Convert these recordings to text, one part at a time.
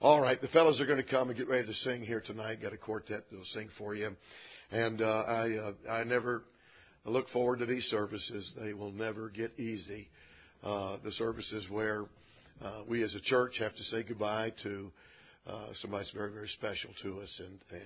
All right, the fellows are going to come and get ready to sing here tonight. Got a quartet that'll sing for you. And I never look forward to these services. They will never get easy. The services where we as a church have to say goodbye to somebody that's very, very special to us.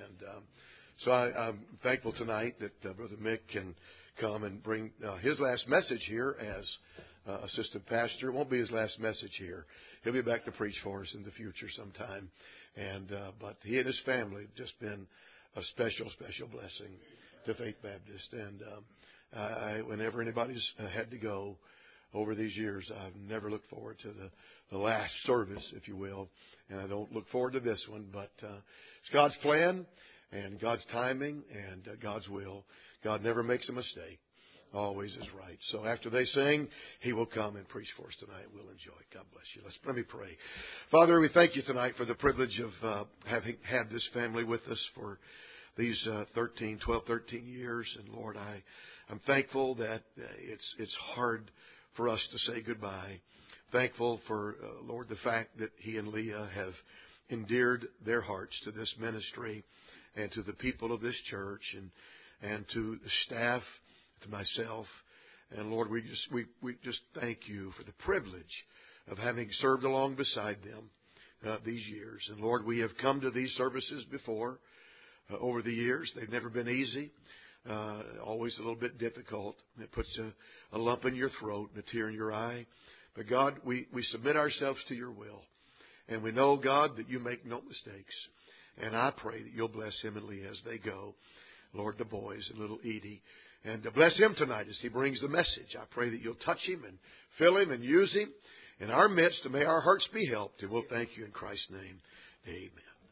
So I'm thankful tonight that Brother Mick can come and bring his last message here as assistant pastor. It won't be his last message here. He'll be back to preach for us in the future sometime. But he and his family have just been a special, special blessing to Faith Baptist. And whenever anybody's had to go over these years, I've never looked forward to the last service, if you will. And I don't look forward to this one. But it's God's plan and God's timing and God's will. God never makes a mistake. Always is right. So after they sing, he will come and preach for us tonight. We'll enjoy it. God bless you. Let me pray. Father, we thank you tonight for the privilege of having had this family with us for these 13 years. And Lord, I'm thankful that it's hard for us to say goodbye. Thankful for, Lord, the fact that he and Leah have endeared their hearts to this ministry and to the people of this church and to the staff, to myself. And Lord, we just thank you for the privilege of having served along beside them these years. And Lord, we have come to these services before over the years. They've never been easy. Always a little bit difficult. It puts a lump in your throat and a tear in your eye. But God, we submit ourselves to your will. And we know, God, that you make no mistakes. And I pray that you'll bless him and Leah as they go. Lord, the boys and little Edie. And bless him tonight as he brings the message. I pray that you'll touch him and fill him and use him in our midst. And may our hearts be helped. And we'll thank you in Christ's name. Amen.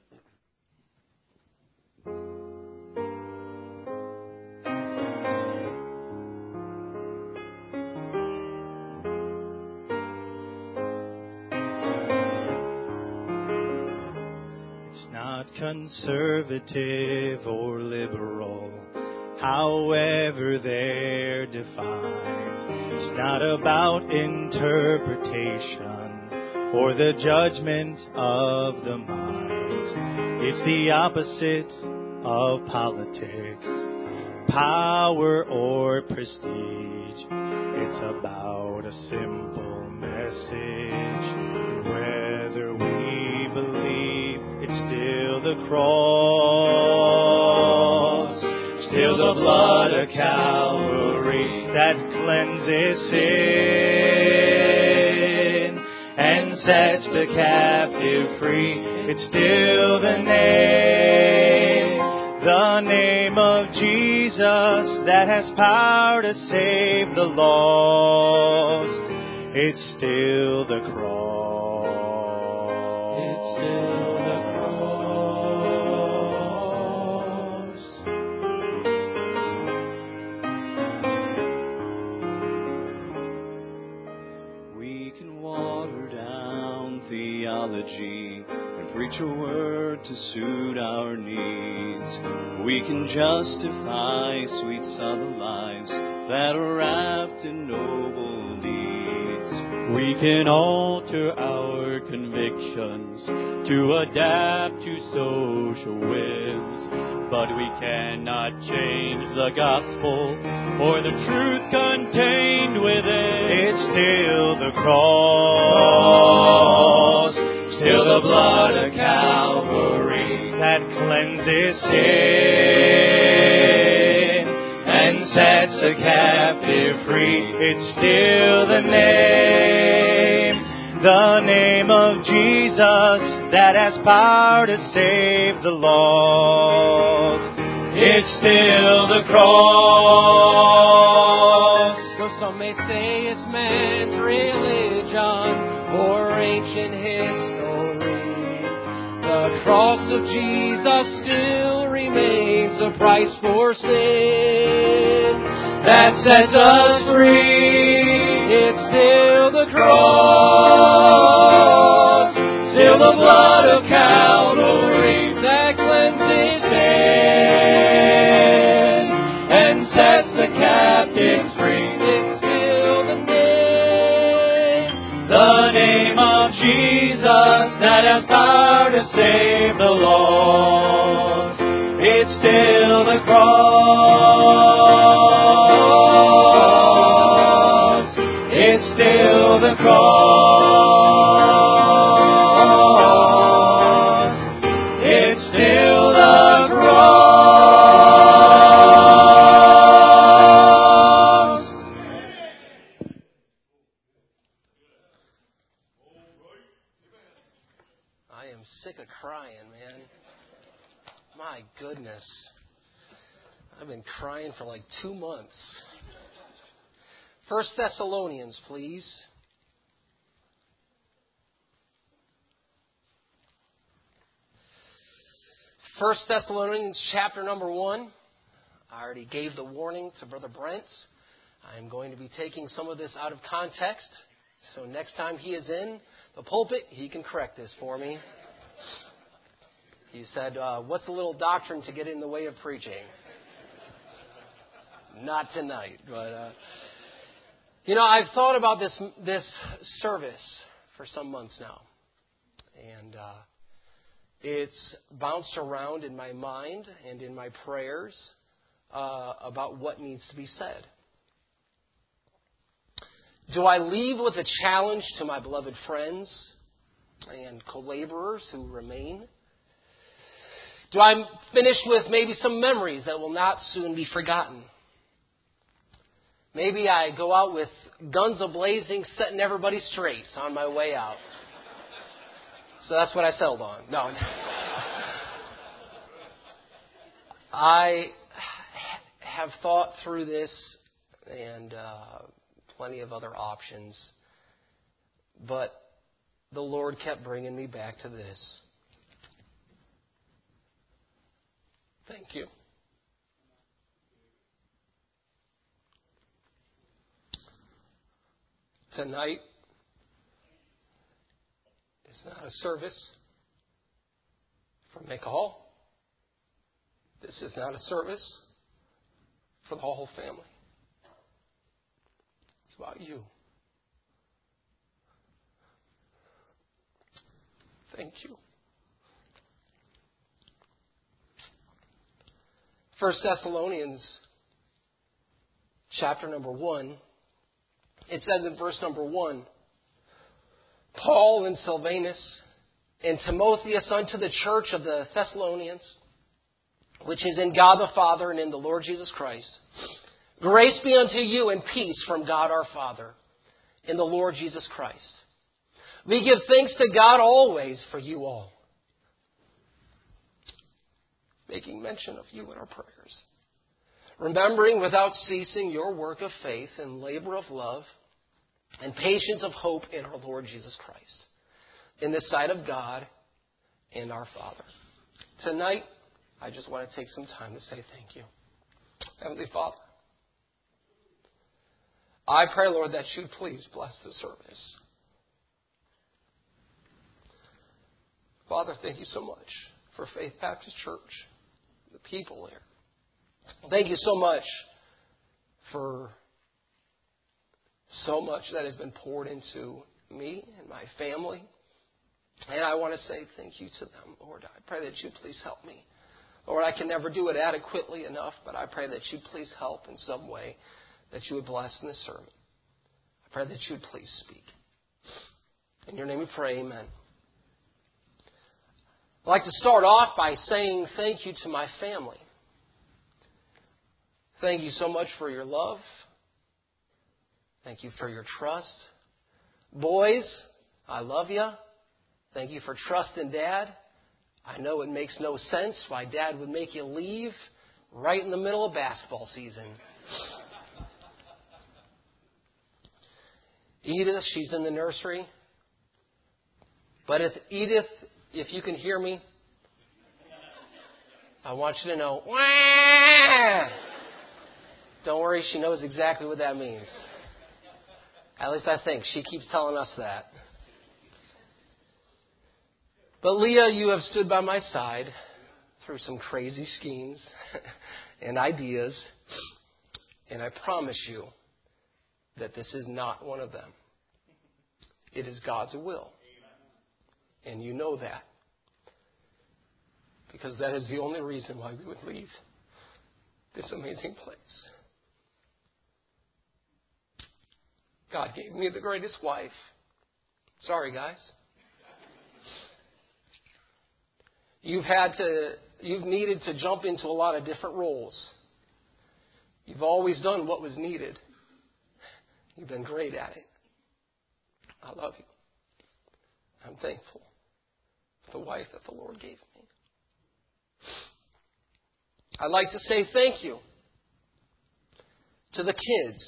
Conservative or liberal, however they're defined. It's not about interpretation or the judgment of the mind. It's the opposite of politics, power or prestige. It's about a simple message. Whether we believe it's still the cross, still the blood of Calvary that cleanses sin and sets the captive free. It's still the name of Jesus that has power to save the lost. It's still the cross. It's still the cross. We can water down theology and preach a word to suit our needs. We can justify sweet southern lives that are wrapped in noble deeds. We can alter our convictions to adapt to social whims, but we cannot change the gospel or the truth contained within. It's still the cross, still the blood of Calvary that cleanses sin and sets the captive free. It's still the name of Jesus that has power to save the lost. It's still the cross. Though some may say it's man's religion or ancient history, the cross of Jesus still remains the price for sin that sets us free. It's still the cross, still the blood of Calvary that cleanses sin and sets the captives free. It's still the name of of Jesus that has power to save the lost. It's still the cross. It's still the cross. It's still the cross. I am sick of crying, man. My goodness. I've been crying for like 2 months. 1 Thessalonians, please. 1 Thessalonians chapter number 1. I already gave the warning to Brother Brent. I am going to be taking some of this out of context. So next time he is in the pulpit, he can correct this for me. He said, what's a little doctrine to get in the way of preaching? Not tonight. But, I've thought about this service for some months now. And it's bounced around in my mind and in my prayers about what needs to be said. Do I leave with a challenge to my beloved friends and co-laborers who remain? Do I finish with maybe some memories that will not soon be forgotten? Maybe I go out with guns a-blazing, setting everybody straight on my way out. So that's what I settled on. No. I have thought through this and plenty of other options. But the Lord kept bringing me back to this. Thank you. Tonight is not a service for McCall. This is not a service for the whole family. It's about you. Thank you. 1 Thessalonians chapter number 1. It says in verse number 1, Paul and Silvanus and Timotheus unto the church of the Thessalonians, which is in God the Father and in the Lord Jesus Christ. Grace be unto you and peace from God our Father and the Lord Jesus Christ. We give thanks to God always for you all, making mention of you in our prayers, remembering without ceasing your work of faith and labor of love and patience of hope in our Lord Jesus Christ, in the sight of God and our Father. Tonight, I just want to take some time to say thank you. Heavenly Father, I pray, Lord, that you'd please bless the service. Father, thank you so much for Faith Baptist Church, the people there. Thank you so much for so much that has been poured into me and my family. And I want to say thank you to them, Lord. I pray that you please help me. Lord, I can never do it adequately enough, but I pray that you please help in some way, that you would bless in this sermon. I pray that you would please speak. In your name we pray, amen. I'd like to start off by saying thank you to my family. Thank you so much for your love. Thank you for your trust. Boys, I love you. Thank you for trusting Dad. I know it makes no sense why Dad would make you leave right in the middle of basketball season. Edith, she's in the nursery. But Edith, if you can hear me, I want you to know, wah! Don't worry, she knows exactly what that means. At least I think. She keeps telling us that. But Leah, you have stood by my side through some crazy schemes and ideas. And I promise you that this is not one of them. It is God's will. And you know that. Because that is the only reason why we would leave this amazing place. God gave me the greatest wife. Sorry, guys. You've needed to jump into a lot of different roles. You've always done what was needed. You've been great at it. I love you. I'm thankful for the wife that the Lord gave me. I'd like to say thank you to the kids.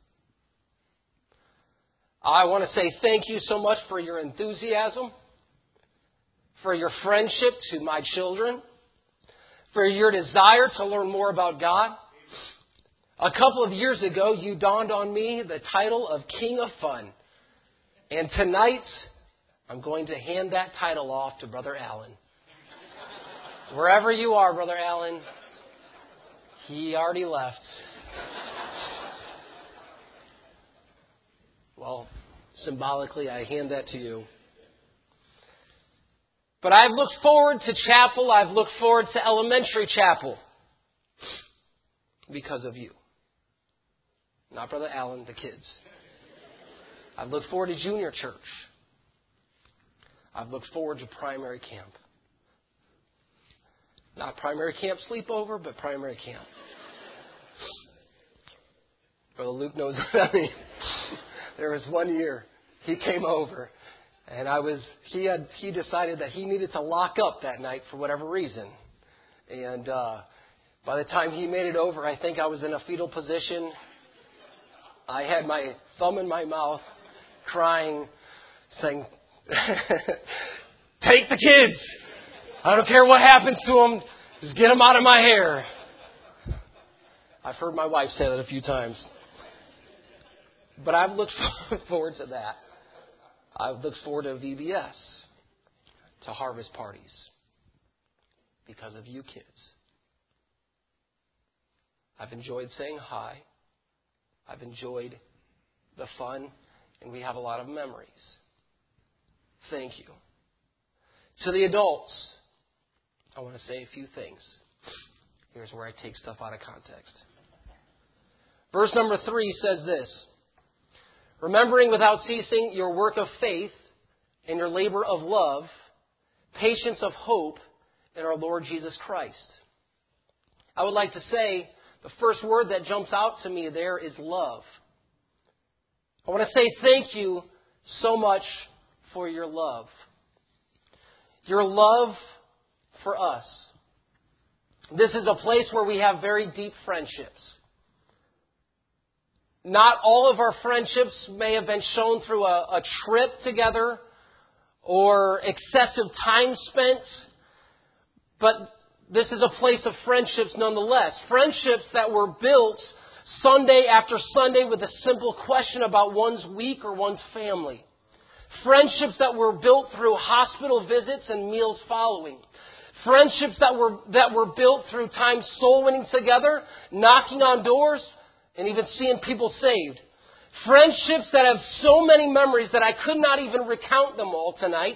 I want to say thank you so much for your enthusiasm, for your friendship to my children, for your desire to learn more about God. A couple of years ago, you dawned on me the title of King of Fun. And tonight, I'm going to hand that title off to Brother Allen. Wherever you are, Brother Allen, he already left. Well, symbolically, I hand that to you. But I've looked forward to chapel. I've looked forward to elementary chapel because of you. Not Brother Allen, the kids. I've looked forward to junior church. I've looked forward to primary camp. Not primary camp sleepover, but primary camp. Brother Luke knows what I mean. There was one year he came over, and he decided that he needed to lock up that night for whatever reason. And by the time he made it over, I think I was in a fetal position. I had my thumb in my mouth, crying, saying, "Take the kids. I don't care what happens to them. Just get them out of my hair." I've heard my wife say that a few times. But I've looked forward to that. I've looked forward to VBS, to harvest parties, because of you kids. I've enjoyed saying hi. I've enjoyed the fun, and we have a lot of memories. Thank you. To the adults, I want to say a few things. Here's where I take stuff out of context. Verse number 3 says this: "Remembering without ceasing your work of faith and your labor of love, patience of hope in our Lord Jesus Christ." I would like to say the first word that jumps out to me there is love. I want to say thank you so much for your love. Your love for us. This is a place where we have very deep friendships. Not all of our friendships may have been shown through a trip together or excessive time spent, but this is a place of friendships nonetheless. Friendships that were built Sunday after Sunday with a simple question about one's week or one's family. Friendships that were built through hospital visits and meals following. Friendships that were built through time soul winning together, knocking on doors, and even seeing people saved. Friendships that have so many memories that I could not even recount them all tonight,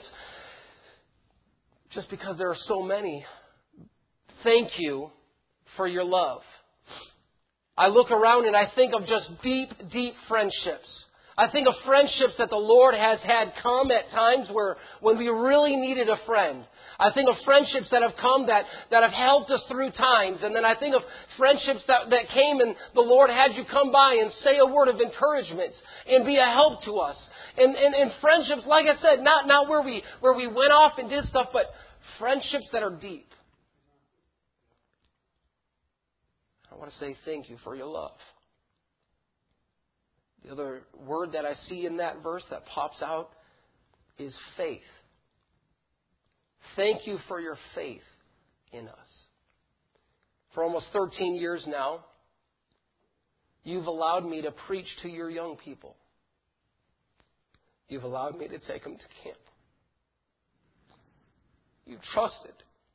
just because there are so many. Thank you for your love. I look around and I think of just deep, deep friendships. I think of friendships that the Lord has had come at times when we really needed a friend. I think of friendships that have come that have helped us through times. And then I think of friendships that came and the Lord had you come by and say a word of encouragement and be a help to us. And friendships, like I said, not where we went off and did stuff, but friendships that are deep. I want to say thank you for your love. The other word that I see in that verse that pops out is faith. Thank you for your faith in us. For almost 13 years now, you've allowed me to preach to your young people. You've allowed me to take them to camp. You've trusted.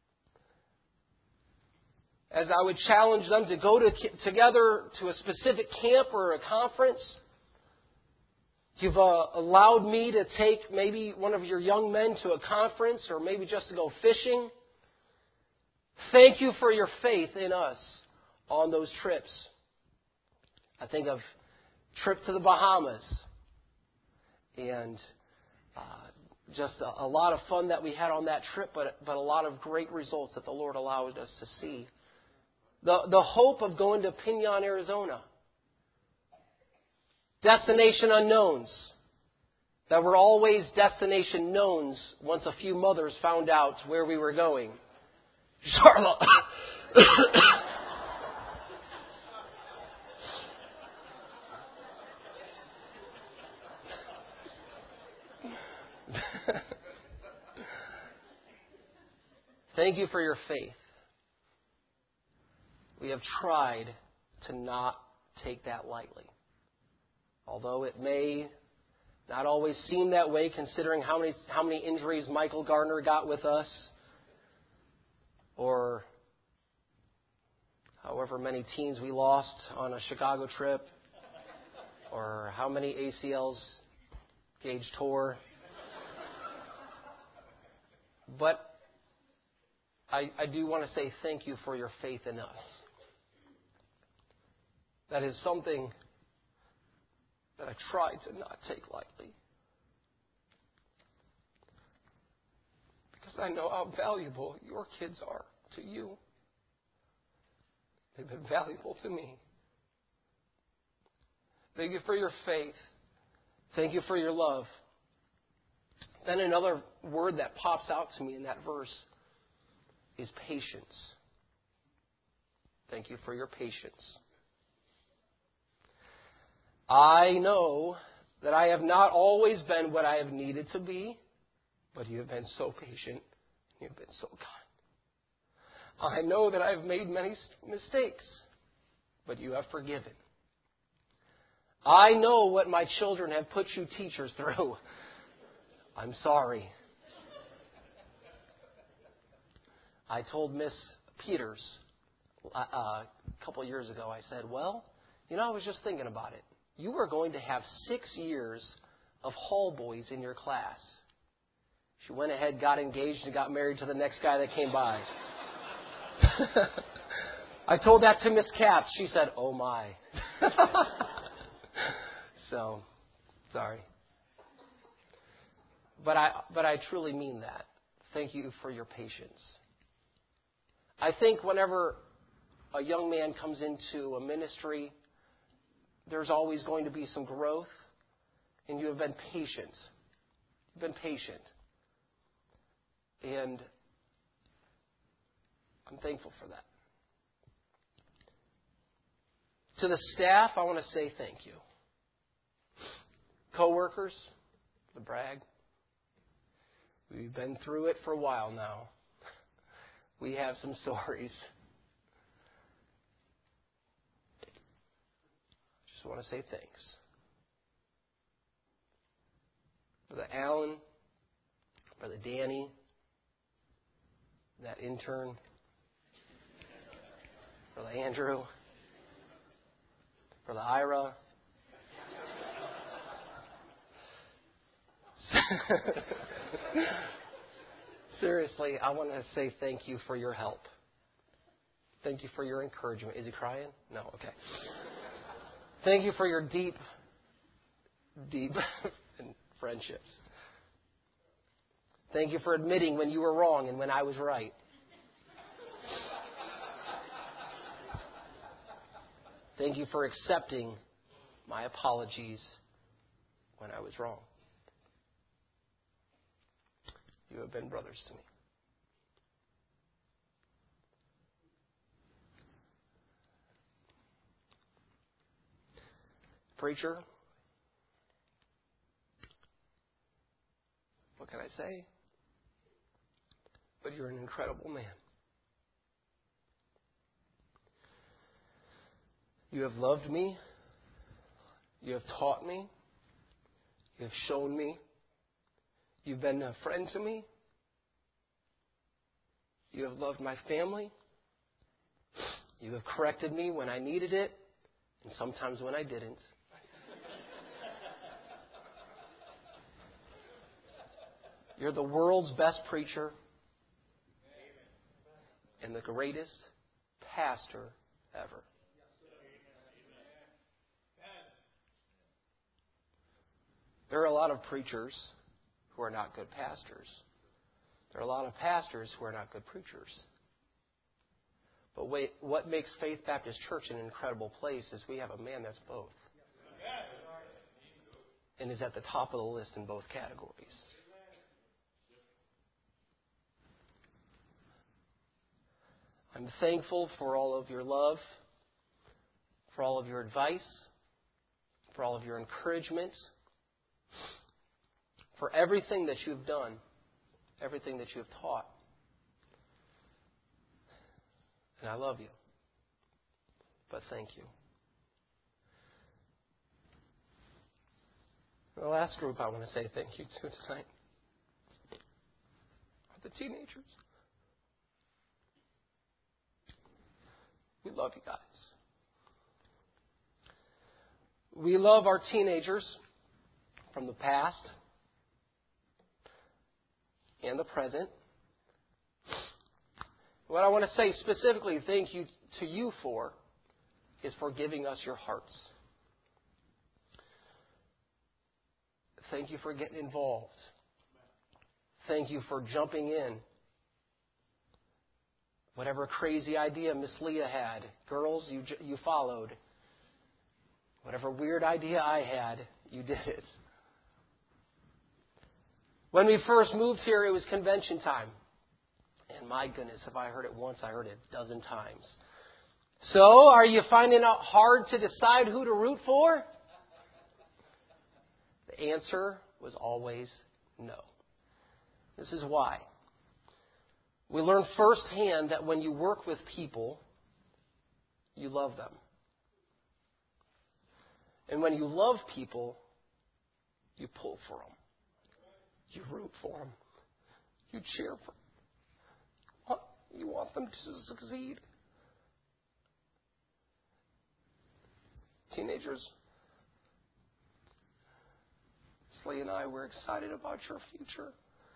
As I would challenge them to go together to a specific camp or a conference, You've allowed me to take maybe one of your young men to a conference or maybe just to go fishing. Thank you for your faith in us on those trips. I think of trip to the Bahamas and just a lot of fun that we had on that trip, but a lot of great results that the Lord allowed us to see. The hope of going to Pinon, Arizona. Destination unknowns that were always destination knowns once a few mothers found out where we were going. Charlotte. Thank you for your faith. We have tried to not take that lightly. Although it may not always seem that way, considering how many injuries Michael Gardner got with us, or however many teens we lost on a Chicago trip, or how many ACLs Gage tore. But I do want to say thank you for your faith in us. That is something that I try to not take lightly. Because I know how valuable your kids are to you. They've been valuable to me. Thank you for your faith. Thank you for your love. Then another word that pops out to me in that verse is patience. Thank you for your patience. I know that I have not always been what I have needed to be, but you have been so patient. You have been so kind. I know that I have made many mistakes, but you have forgiven. I know what my children have put you teachers through. I'm sorry. I told Miss Peters a couple years ago, I said, well, I was just thinking about it. You are going to have 6 years of hall boys in your class. She went ahead, got engaged, and got married to the next guy that came by. I told that to Miss Capps. She said, oh my. So, sorry. But I truly mean that. Thank you for your patience. I think whenever a young man comes into a ministry, there's always going to be some growth, and you have been patient. You've been patient. And I'm thankful for that. To the staff, I want to say thank you. Co-workers, the brag. We've been through it for a while now. We have some stories. Just want to say thanks. Brother Alan, Brother Danny, that intern, Brother Andrew, Brother Ira. Seriously, I want to say thank you for your help. Thank you for your encouragement. Is he crying? No, okay. Thank you for your deep friendships. Thank you for admitting when you were wrong and when I was right. Thank you for accepting my apologies when I was wrong. You have been brothers to me. Preacher, what can I say? But you're an incredible man. You have loved me. You have taught me. You have shown me. You've been a friend to me. You have loved my family. You have corrected me when I needed it, and sometimes when I didn't. You're the world's best preacher and the greatest pastor ever. There are a lot of preachers who are not good pastors. There are a lot of pastors who are not good preachers. But wait, what makes Faith Baptist Church an incredible place is we have a man that's both. And is at the top of the list in both categories. I'm thankful for all of your love, for all of your advice, for all of your encouragement, for everything that you've done, everything that you've taught. And I love you. But thank you. The last group I want to say thank you to tonight are the teenagers. We love you guys. We love our teenagers from the past and the present. What I want to say specifically thank you to you for is for giving us your hearts. Thank you for getting involved. Thank you for jumping in. Whatever crazy idea Miss Leah had, girls, you followed. Whatever weird idea I had, you did it. When we first moved here, it was convention time. And my goodness, if I heard it once, I heard it a dozen times. So, are you finding it hard to decide who to root for? The answer was always no. This is why. We learn firsthand that when you work with people, you love them. And when you love people, you pull for them. You root for them. You cheer for them. You want them to succeed. Teenagers, Slee and I were excited about your future.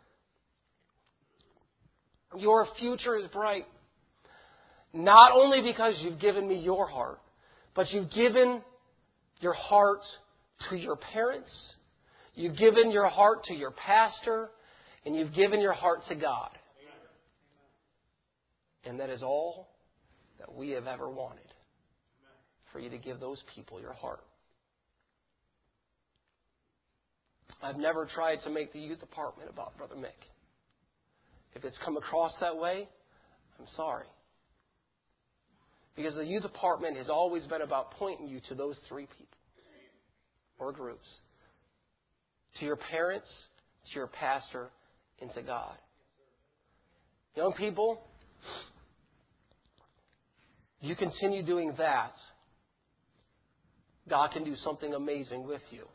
Your future is bright. Not only because you've given me your heart, but you've given your heart to your parents, you've given your heart to your pastor, and you've given your heart to God. And that is all that we have ever wanted, for you to give those people your heart. I've never tried to make the youth department about Brother Mick. If it's come across that way, I'm sorry. Because the youth department has always been about pointing you to those three people or groups. To your parents, to your pastor, and to God. Young people, you continue doing that, God can do something amazing with you.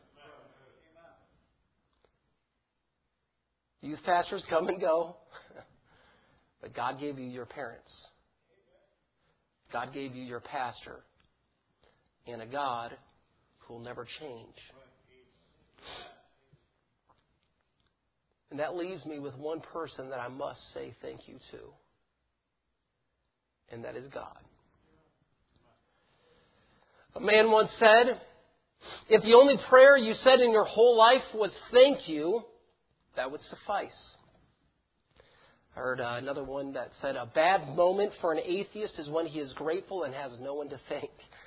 Youth pastors come and go, but God gave you your parents. God gave you your pastor, and a God who will never change. And that leaves me with one person that I must say thank you to, and that is God. A man once said, if the only prayer you said in your whole life was thank you, that would suffice. I heard another one that said, a bad moment for an atheist is when he is grateful and has no one to thank.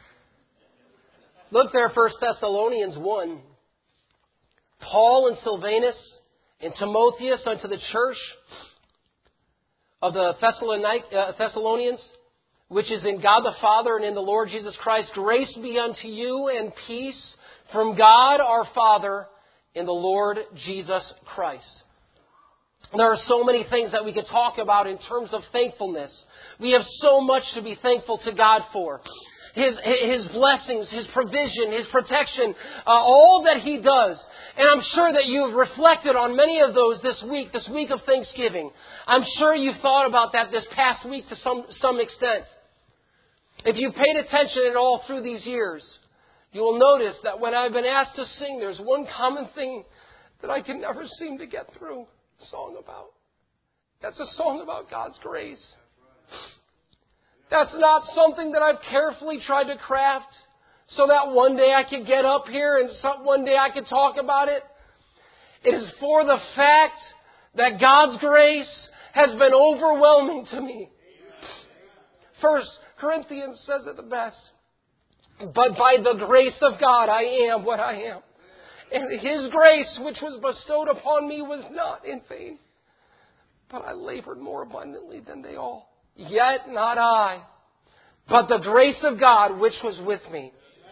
Look there, 1 Thessalonians 1. Paul and Silvanus and Timotheus unto the church of the Thessalonians, which is in God the Father and in the Lord Jesus Christ, grace be unto you and peace from God our Father and the Lord Jesus Christ. There are so many things that we could talk about in terms of thankfulness. We have so much to be thankful to God for. His blessings, His provision, His protection, all that He does. And I'm sure that you've reflected on many of those this week of Thanksgiving. I'm sure you've thought about that this past week to some extent. If you've paid attention at all through these years, you will notice that when I've been asked to sing, there's one common thing that I can never seem to get through. song about. That's a song about God's grace. That's not something that I've carefully tried to craft so that one day I could get up here and one day I could talk about it. It is for the fact that God's grace has been overwhelming to me. 1 Corinthians says it the best. But by the grace of God I am what I am. And His grace which was bestowed upon me was not in vain. But I labored more abundantly than they all. Yet not I, but the grace of God which was with me.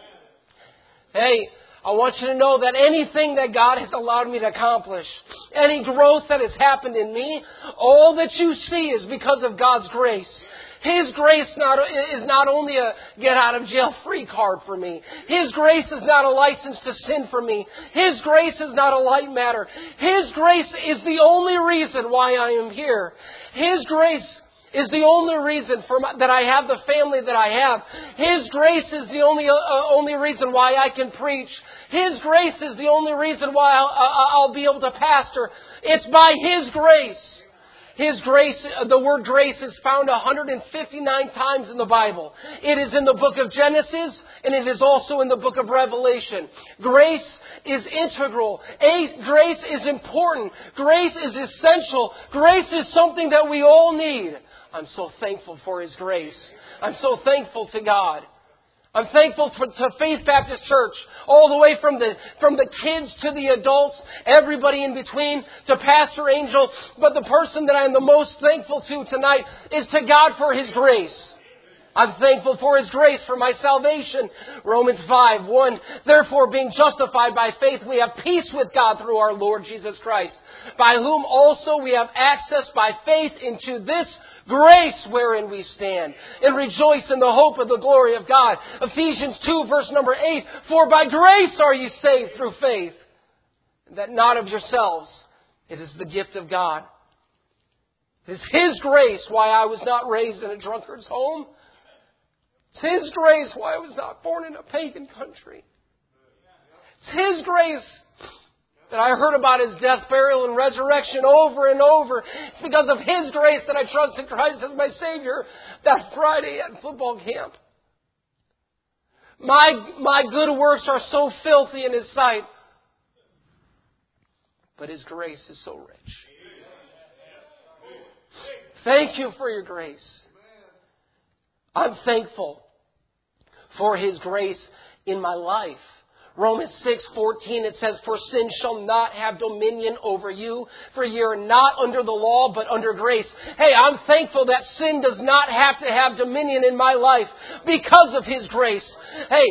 Hey, I want you to know that anything that God has allowed me to accomplish, any growth that has happened in me, all that you see is because of God's grace. His grace is not only a get-out-of-jail-free card for me. His grace is not a license to sin for me. His grace is not a light matter. His grace is the only reason why I am here. His grace is the only reason that I have the family that I have. His grace is the only reason why I can preach. His grace is the only reason why I'll be able to pastor. It's by His grace. His grace, the word grace is found 159 times in the Bible. It is in the book of Genesis and it is also in the book of Revelation. Grace is integral. Grace is important. Grace is essential. Grace is something that we all need. I'm so thankful for His grace. I'm so thankful to God. I'm thankful to Faith Baptist Church, all the way from the kids to the adults, everybody in between, to Pastor Angel. But the person that I am the most thankful to tonight is to God for His grace. I'm thankful for His grace for my salvation. Romans 5:1. Therefore, being justified by faith, we have peace with God through our Lord Jesus Christ, by whom also we have access by faith into this grace wherein we stand, and rejoice in the hope of the glory of God. Ephesians 2 verse number 8. For by grace are ye saved through faith, that not of yourselves. It is the gift of God. It is His grace why I was not raised in a drunkard's home. It's His grace why I was not born in a pagan country. It's His grace that I heard about His death, burial, and resurrection over and over. It's because of His grace that I trusted Christ as my Savior that Friday at football camp. My good works are so filthy in His sight, but His grace is so rich. Thank you for your grace. I'm thankful for His grace in my life. Romans 6:14, it says, for sin shall not have dominion over you, for ye are not under the law, but under grace. Hey, I'm thankful that sin does not have to have dominion in my life because of His grace. Hey,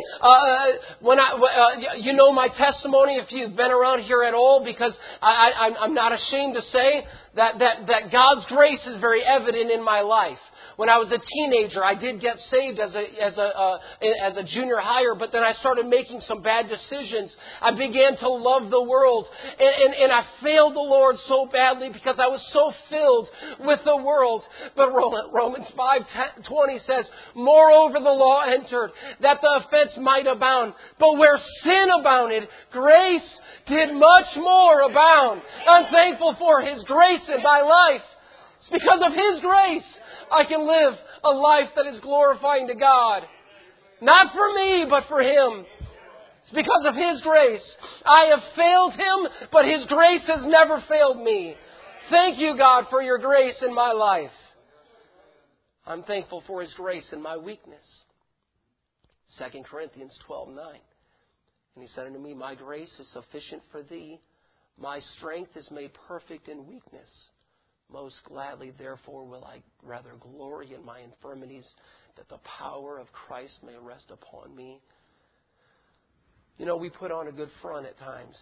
you know my testimony if you've been around here at all, because I'm not ashamed to say that God's grace is very evident in my life. When I was a teenager, I did get saved as a junior higher, but then I started making some bad decisions. I began to love the world, and I failed the Lord so badly because I was so filled with the world. But Romans 5:20 says, moreover the law entered, that the offense might abound. But where sin abounded, grace did much more abound. I'm thankful for His grace in my life. It's because of His grace I can live a life that is glorifying to God. Not for me, but for Him. It's because of His grace. I have failed Him, but His grace has never failed me. Thank you, God, for your grace in my life. I'm thankful for His grace in my weakness. 2 Corinthians 12:9. And He said unto me, my grace is sufficient for thee. My strength is made perfect in weakness. Most gladly, therefore, will I rather glory in my infirmities, that the power of Christ may rest upon me. You know, we put on a good front at times.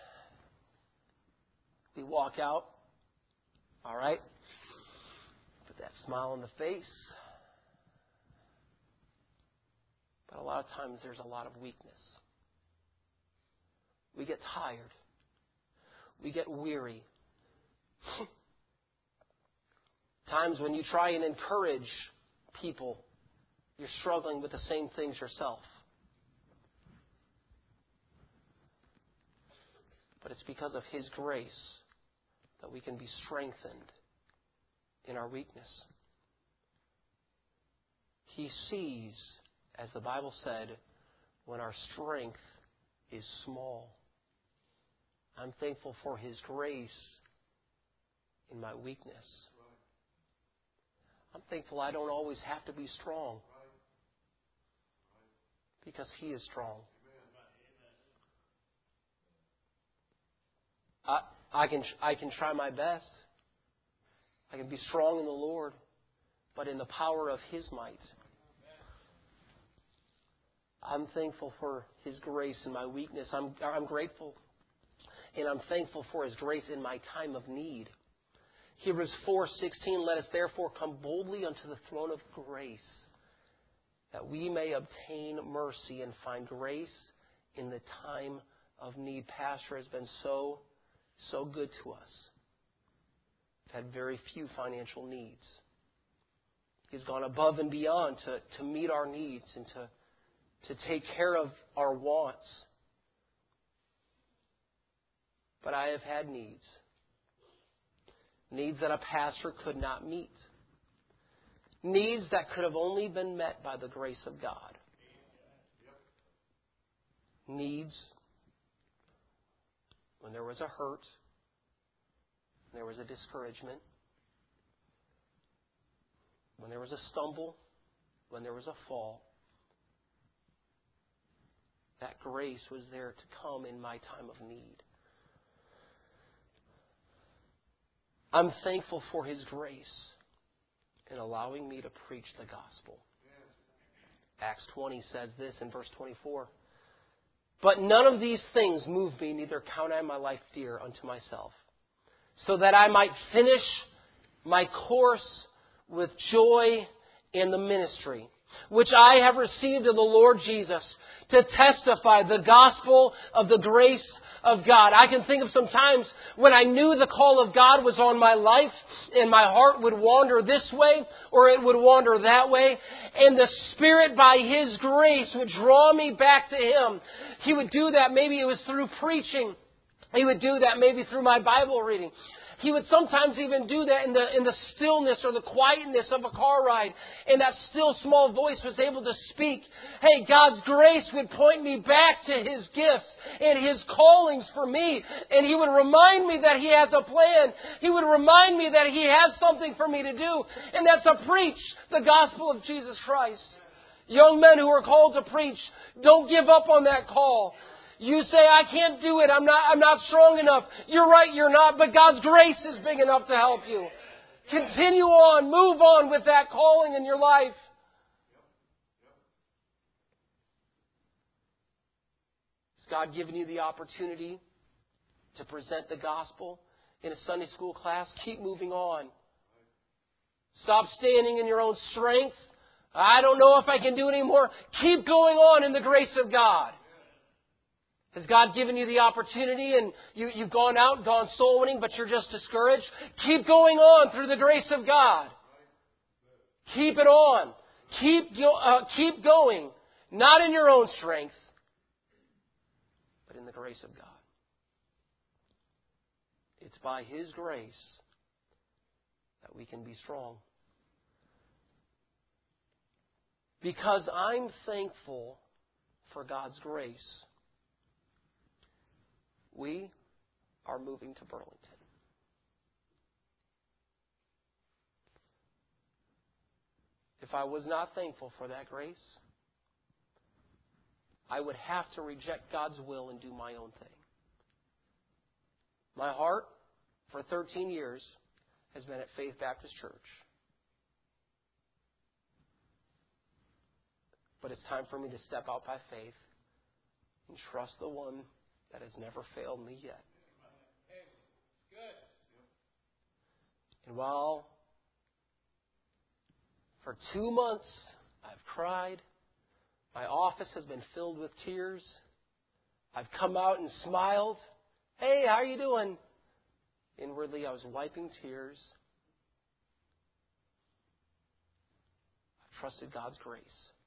We walk out, all right, put that smile on the face. But a lot of times there's a lot of weakness. We get tired. We get weary. Times when you try and encourage people, you're struggling with the same things yourself. But it's because of His grace that we can be strengthened in our weakness. He sees, as the Bible said, when our strength is small. I'm thankful for His grace in my weakness. I'm thankful I don't always have to be strong, because He is strong. I can try my best. I can be strong in the Lord, but in the power of His might. I'm thankful for His grace in my weakness. I'm grateful, and I'm thankful for His grace in my time of need. Hebrews 4:16, let us therefore come boldly unto the throne of grace, that we may obtain mercy and find grace in the time of need. Pastor has been so good to us. We've had very few financial needs. He's gone above and beyond to meet our needs and to take care of our wants. But I have had needs. Needs that a pastor could not meet. Needs that could have only been met by the grace of God. Needs when there was a hurt, when there was a discouragement, when there was a stumble, when there was a fall. That grace was there to come in my time of need. I'm thankful for His grace in allowing me to preach the gospel. Acts 20 says this in verse 24. But none of these things move me, neither count I my life dear unto myself, so that I might finish my course with joy in the ministry, which I have received of the Lord Jesus, to testify the gospel of the grace of God. I can think of some times when I knew the call of God was on my life and my heart would wander this way or it would wander that way, and the Spirit by His grace would draw me back to Him. He would do that. Maybe it was through preaching. He would do that maybe through my Bible reading. He would sometimes even do that in the stillness or the quietness of a car ride. And that still small voice was able to speak. Hey, God's grace would point me back to His gifts and His callings for me. And He would remind me that He has a plan. He would remind me that He has something for me to do. And that's to preach the gospel of Jesus Christ. Young men who are called to preach, don't give up on that call. You say, I can't do it. I'm not strong enough. You're right, you're not. But God's grace is big enough to help you. Continue on. Move on with that calling in your life. Has God given you the opportunity to present the gospel in a Sunday school class? Keep moving on. Stop standing in your own strength. I don't know if I can do it anymore. Keep going on in the grace of God. Has God given you the opportunity and you've gone out, gone soul winning, but you're just discouraged? Keep going on through the grace of God. Keep it on. Keep going. Not in your own strength, but in the grace of God. It's by His grace that we can be strong. Because I'm thankful for God's grace, we are moving to Burlington. If I was not thankful for that grace, I would have to reject God's will and do my own thing. My heart, for 13 years, has been at Faith Baptist Church. But it's time for me to step out by faith and trust the one that has never failed me yet. And while for 2 months I've cried, my office has been filled with tears, I've come out and smiled. Hey, how are you doing? Inwardly, I was wiping tears. I've trusted God's grace.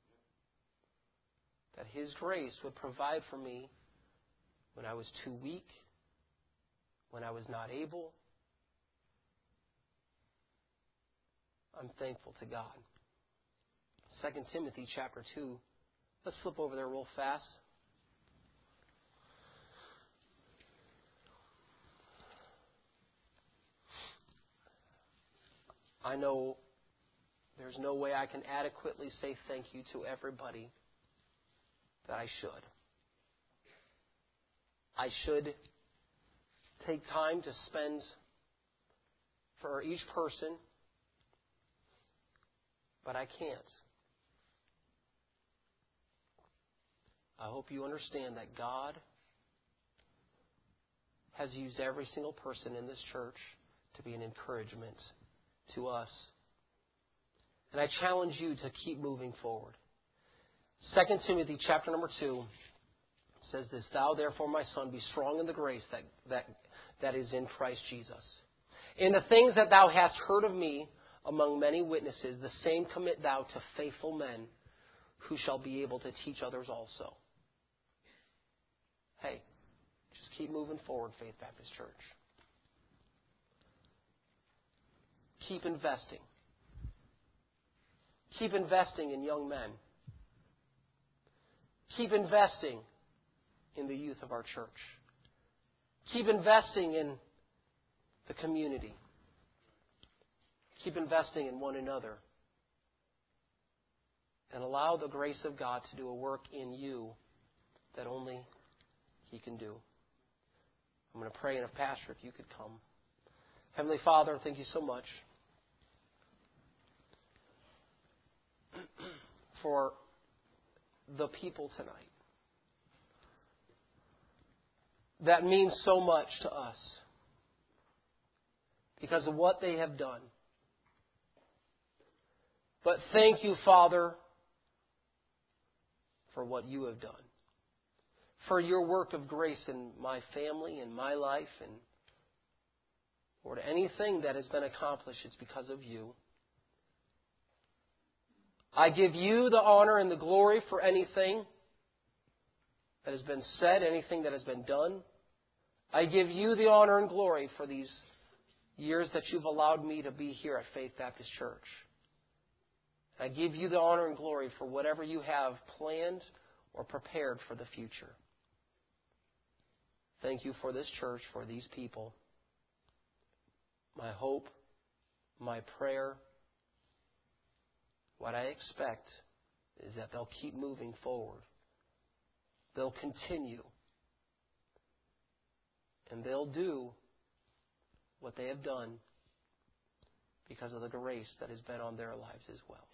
That His grace would provide for me when I was too weak, when I was not able, I'm thankful to God. 2 Timothy chapter 2. Let's flip over there real fast. I know there's no way I can adequately say thank you to everybody that I should. I should take time to spend for each person, but I can't. I hope you understand that God has used every single person in this church to be an encouragement to us. And I challenge you to keep moving forward. 2 Timothy chapter number 2 says this, Thou therefore, my son, be strong in the grace that is in Christ Jesus. In the things that thou hast heard of me among many witnesses, the same commit thou to faithful men who shall be able to teach others also. Hey, just keep moving forward, Faith Baptist Church. Keep investing. Keep investing in young men. Keep investing in the youth of our church. Keep investing in the community. Keep investing in one another. And allow the grace of God to do a work in you that only He can do. I'm going to pray, and if Pastor, if you could come. Heavenly Father, thank you so much for the people tonight. That means so much to us because of what they have done. But thank you, Father, for what you have done. For your work of grace in my family, in my life, and Lord, anything that has been accomplished, it's because of you. I give you the honor and the glory for anything that has been said, anything that has been done. I give you the honor and glory for these years that you've allowed me to be here at Faith Baptist Church. I give you the honor and glory for whatever you have planned or prepared for the future. Thank you for this church, for these people. My hope, my prayer, what I expect is that they'll keep moving forward. They'll continue. And they'll do what they have done because of the grace that has been on their lives as well.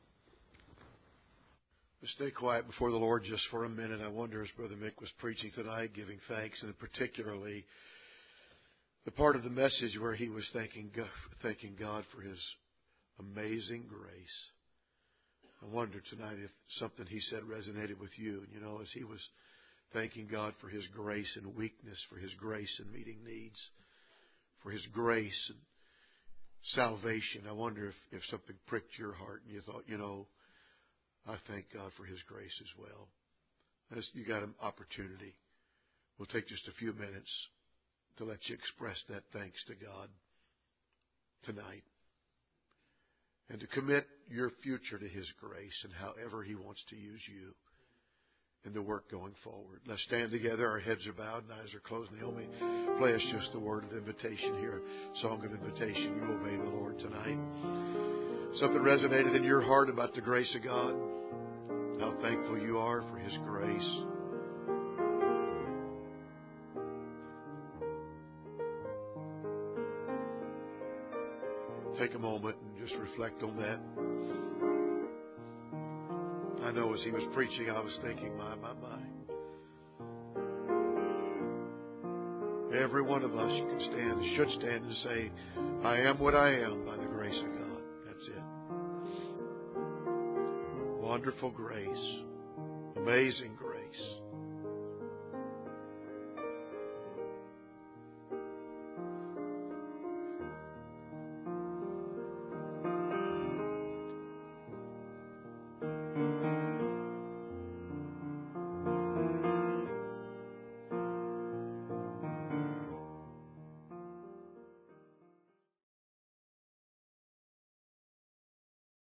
Stay quiet before the Lord just for a minute. I wonder, as Brother Mick was preaching tonight, giving thanks, and particularly the part of the message where he was thanking God for His amazing grace. I wonder tonight if something he said resonated with you. And as he was thanking God for His grace and weakness, for His grace in meeting needs, for His grace and salvation, I wonder if something pricked your heart and you thought, I thank God for His grace as well. You got an opportunity. We'll take just a few minutes to let you express that thanks to God tonight. And to commit your future to His grace and however He wants to use you in the work going forward. Let's stand together. Our heads are bowed and eyes are closed. Naomi, play us just a word of invitation here, a song of invitation. You obey the Lord tonight. Something resonated in your heart about the grace of God. How thankful you are for His grace. Take a moment and just reflect on that. I know as he was preaching, I was thinking, my. Every one of us can stand, should stand and say, I am what I am by the grace of God. That's it. Wonderful grace. Amazing grace.